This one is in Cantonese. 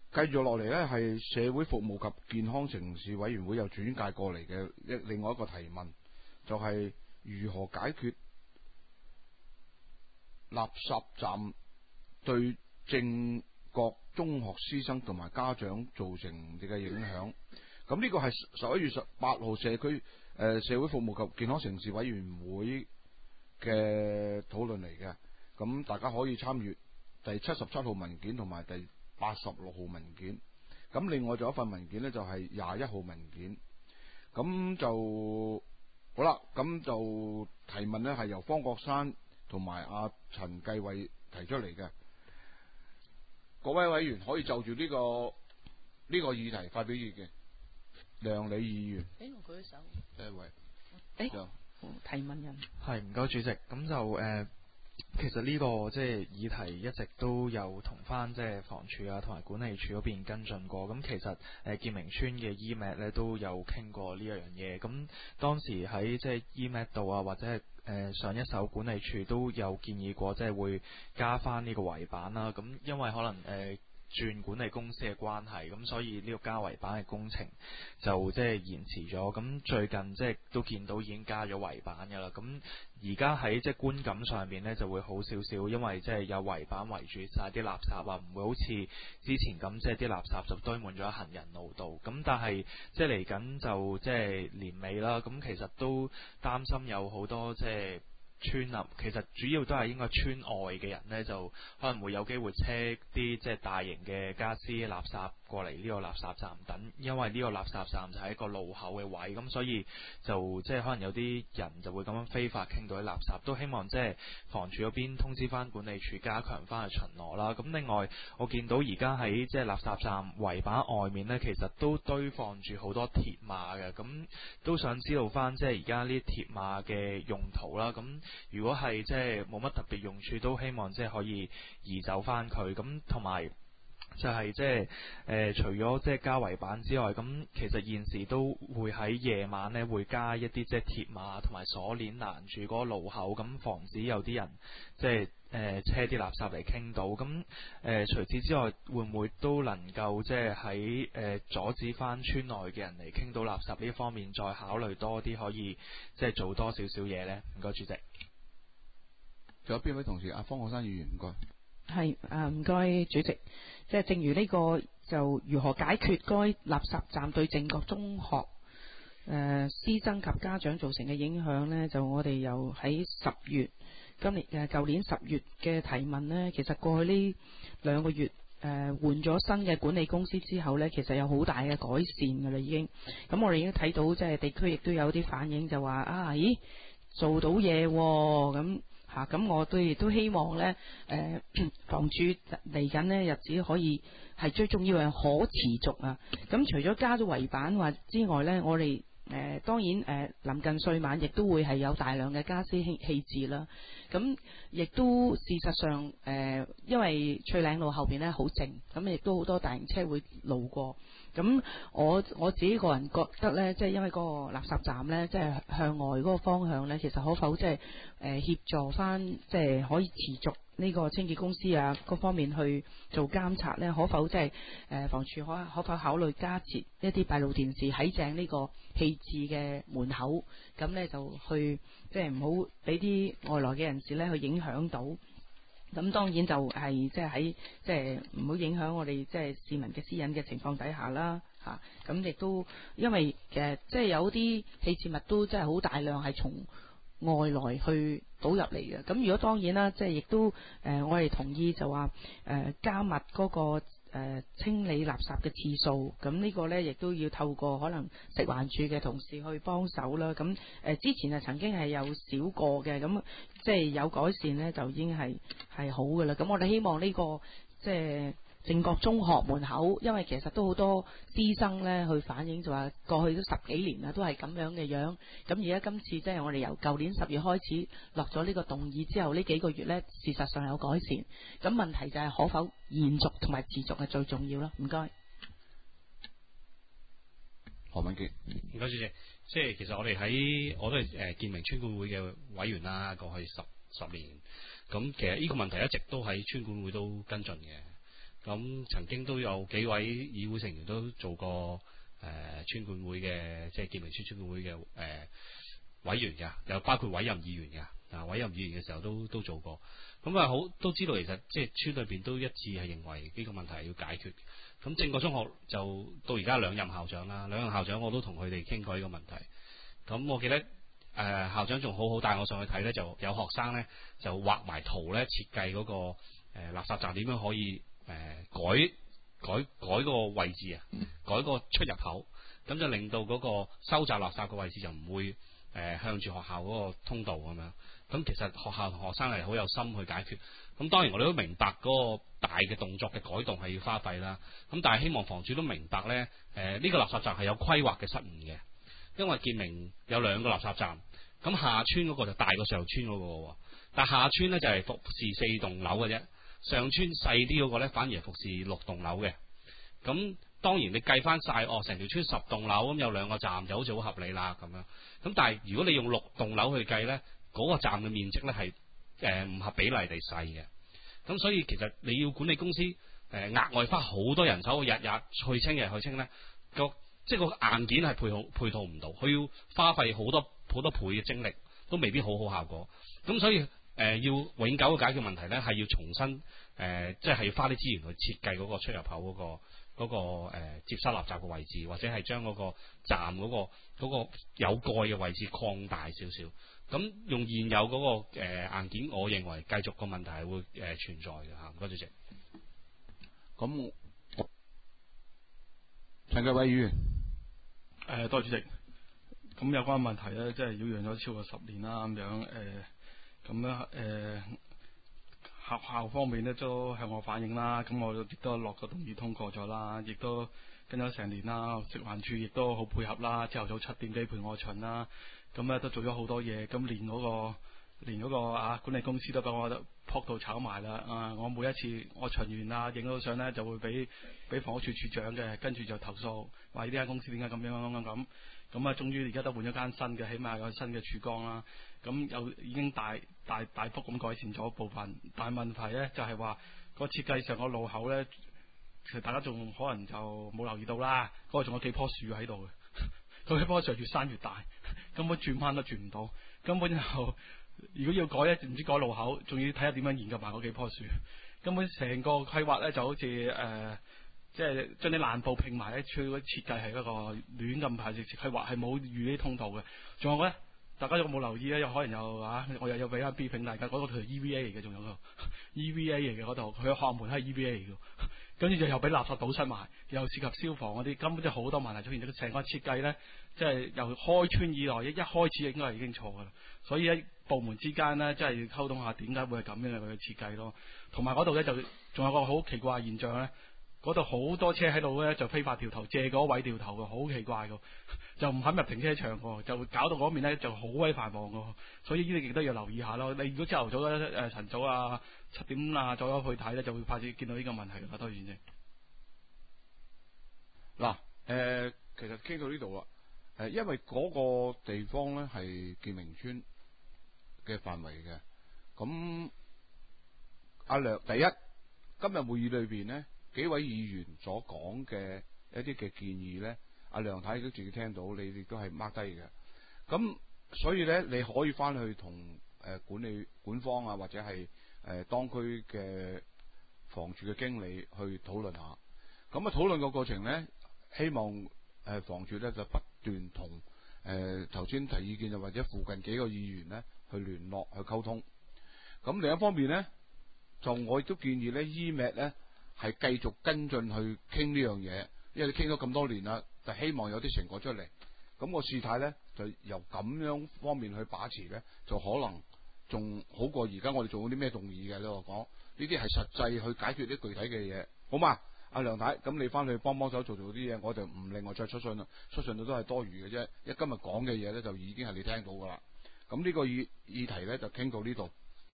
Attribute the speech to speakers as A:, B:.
A: 繼續落嚟呢，係社會服務及健康城市委員會又轉介過嚟嘅另外一個提問，就係如何解決垃圾站對正各中學師生同埋家長造成嘅影響。咁呢個係11月18號社會服務及健康城市委員會嘅討論嚟嘅。咁大家可以參閱第77號文件同埋第86號文件。咁另外仲有一份文件呢，就係21號文件。咁就好啦。咁就提問呢，係由方國珊同埋阿陳繼偉提出嚟嘅。各位委員可以就住呢個議題發表意見。梁李議員，
B: 我舉手。
A: 第一位。
B: 提問人。
C: 係，唔該主席。咁就其實呢個即係議題一直都有同翻即係房署啊同埋管理處嗰邊跟進過。咁其實建明村嘅 EMAT 咧都有傾過呢一樣嘢。咁當時喺即係 EMAT 度啊，或者係上一手管理處都有建議過，即係會加翻呢個圍板啦。咁因為可能轉管理公司嘅關係，咁所以呢個加圍板嘅工程就即係延遲咗。咁最近即係都見到已經加咗圍板㗎啦。咁而家喺即係觀感上面呢就會好少少，因為即係有圍板圍住晒啲垃圾啊，唔會好似之前咁即係啲垃圾就堆滿咗喺行人路度。咁但係即係嚟緊就即係年尾啦，咁其實都擔心有好多即係村啊，其實主要都係應該村外嘅人呢，就可能會有機會車啲即係大型嘅家私垃圾過嚟呢個垃圾站等，因為呢個垃圾站就係一個路口嘅位，咁所以就即係可能有啲人就會咁樣非法傾到啲垃圾，都希望即係房署嗰邊通知翻管理處加強翻去巡邏啦。咁另外我見到而家喺即係垃圾站圍板外面呢，其實都堆放住好多鐵馬嘅，咁都想知道翻即係而家呢啲鐵馬嘅用途啦。咁如果係即係冇乜特別用處，都希望即係可以移走翻佢。咁同埋就係即係除咗即係加圍板之外，咁其實現時都會喺夜晚呢會加一啲即係鐵馬同埋鎖鏈攔住嗰個路口，咁防止有啲人即係車啲垃圾嚟傾到。咁除此之外，會唔會都能夠即係喺阻止翻村內嘅人嚟傾到垃圾呢方面，再考慮多啲，可以即係做多少少嘢呢？唔該主席。
A: 仲有邊位同事？阿方國珊議員，唔該。
B: 係唔該主席。即係正如呢個就如何解決該垃圾站對正確中學師生及家長造成嘅影響呢，就我哋又喺舊年10月嘅提問呢，其實過去呢2個月換咗新嘅管理公司之後呢，其實有好大嘅改善㗎啦已經。咁我哋已經睇到即係地區亦都有啲反應，就話咦做到嘢喎咁。咁我亦都希望呢房署嚟緊呢日子可以係最重要係可持續啊。咁除咗加咗圍板之外呢，我哋當然臨近歲晚亦都會係有大量嘅家私棄置啦。咁亦都事實上因為翠嶺路後邊呢好靜，咁亦都好多大型車會路過。咁我自己個人覺得呢，即係因為嗰個垃圾站呢，即係向外嗰個方向呢，其實可否即係協助翻，即係可以持續呢個清潔公司啊各方面去做監察呢？可否即係房署可否考慮加設一啲閉路電視喺正呢個棄置嘅門口，咁呢就去即係唔好俾啲外來嘅人士呢去影響到。咁當然就係即係喺即係唔好影響我哋即係市民嘅私隱嘅情況底下啦嚇。咁亦都因為即係有啲棄置物都真係好大量係從外來去倒入嚟嘅。咁如果當然啦，即係亦都我哋同意就話加密嗰個清理垃圾嘅次數。咁呢個呢亦都要透過可能食環署嘅同事去幫手啦。咁之前曾經係有少過嘅，咁即係有改善呢，就已經係好嘅啦。咁我哋希望呢個即係正覺中學門口，因為其實都好多師生呢去反映，就話過去都10幾年啦，都係咁樣嘅樣。咁而家今次即係我哋由舊年10月開始落咗呢個動議之後，呢幾個月呢，事實上有改善。咁問題就係可否延續同埋持續係最重要啦。唔該。
A: 何文傑，
D: 唔該主席。即係其實我都係建明村管會嘅委員啦，過去十年。咁其實呢個問題一直都喺村管會都跟進嘅。 咁曾經都有幾位議會成員都做過村管會嘅，即係建明村村管會嘅委員㗎，又包括委任議員㗎。委任議員嘅時候都做過。咁好都知道其實即係村裏邊都一致係認為呢個問題要解決。咁正覺中學就到而家兩任校長啦，兩任校長我都同佢哋傾過呢個問題。咁我記得校長仲好帶我上去睇呢，就有學生呢就畫埋圖呢，設計嗰個垃圾站點樣可以改個位置啊，改個出入口，咁就令到嗰個收集垃圾嘅位置就唔會向住學校嗰個通道咁樣。咁其實學校同學生係好有心去解決。咁當然我哋都明白嗰個大嘅動作嘅改動係要花費啦。咁但係希望房署都明白呢，呢個垃圾站係有規劃嘅失誤嘅。因為建明有兩個垃圾站，咁下村嗰個就大過上村嗰個喎。但下村呢就係服侍4棟樓嘅啫，上村細啲嗰個呢反而係服侍6棟樓嘅。咁當然你計翻晒，成條村10棟樓，咁有2個站就好似好合理啦咁樣。咁但係如果你用6棟樓去計呢，嗰個站嘅面積呢係唔合比例地細嘅。咁所以其實你要管理公司額外花好多人手，日日去清呢，即係個硬件係配套唔到，佢要花費好多倍嘅精力，都未必好效果。咁所以要永久嘅解決問題呢，係要重新即係要花啲資源去設計嗰個出入口嗰個接收垃圾嘅位置，或者係將嗰個站嗰個有蓋嘅位置擴大少少。咁用現有嗰個硬件，我認為繼續個問題係會存在嘅嚇。唔該主席。
A: 咁陳繼偉議員，
E: 多謝主席。咁有關問題咧，即係擾攘咗超過10年啦，咁樣咁咧學校方面咧都向我反映啦，咁我亦都落個動議通過咗啦，亦都跟咗成年啦，食環署亦都好配合啦，朝頭早7點幾陪我巡啦，咁咧都做咗好多嘢，咁連嗰個管理公司都俾我撲到炒埋啦，我每一次我巡完啦，影到相咧就會俾房屋處處長嘅，跟住就投訴話呢間公司點解咁樣咁終於而家都換咗間新嘅，起碼有新嘅曙光啦。咁又已經大幅咁改善咗部分，但係問題咧就係話個設計上個路口咧，其實大家仲可能就冇留意到啦。嗰個仲有幾棵樹喺度嘅，嗰幾棵樹越生越大，根本轉彎都轉唔到，根本就如果要改咧，唔知改路口，仲要睇下點樣研究埋嗰幾棵樹。根本成個規劃咧就好似即係將啲爛布拼埋咧，佢個設計係一個亂咁排設計劃，係冇預啲通道嘅。仲有咧，大家有冇留意咧？有可能我又有俾翻 B 評大家，嗰個係 EVA 嚟嘅，仲有個 EVA 嚟嘅嗰度，佢個學門係 EVA 嚟嘅，跟住就又俾垃圾堵塞埋，又涉及消防嗰啲，根本就好多問題出現咗。成個設計咧，即係由開村以來，一開始應該係已經錯㗎啦。所以喺部門之間咧，即係要溝通下點解會係咁樣嘅設計咯。同埋嗰度咧就仲有個好奇怪嘅現象咧。嗰度好多車喺度咧，就非法掉頭，借嗰位掉頭嘅，好奇怪嘅，就唔肯入停車場嘅，就搞到嗰邊咧就好鬼繁忙嘅，所以呢啲亦都要留意下咯。你如果朝頭早咧晨早7點左右去睇咧，就會快啲見到呢個問題嘅。多謝主席。
A: 嗱，其實傾到呢度啦，因為嗰個地方咧係建明村嘅範圍嘅，咁阿梁第一今日會議裏邊呢，幾位議員所講嘅一啲嘅建議咧，阿梁太都自己聽到，你哋都係 mark 低嘅。咁所以咧，你可以翻去同管方啊，或者係當區嘅房署嘅經理去討論下。咁討論個過程咧，希望房署咧就不斷同頭先提意見，又或者附近幾個議員咧去聯絡去溝通。咁另一方面咧，就我亦都建議咧，EMAT 咧係繼續跟進去傾呢樣嘢，因為你傾咗咁多年啦，就希望有啲成果出嚟。咁個事態咧就由咁樣方面去把持咧，就可能仲好過而家我哋做嗰啲咩動議嘅。你話講呢啲係實際去解決啲具體嘅嘢，好嘛？阿梁太，咁你翻去幫手做啲嘢，我就唔另外再出信啦。出信到都係多餘嘅啫，因為今日講嘅嘢咧就已經係你聽到噶啦。咁呢個議題咧就傾到呢度。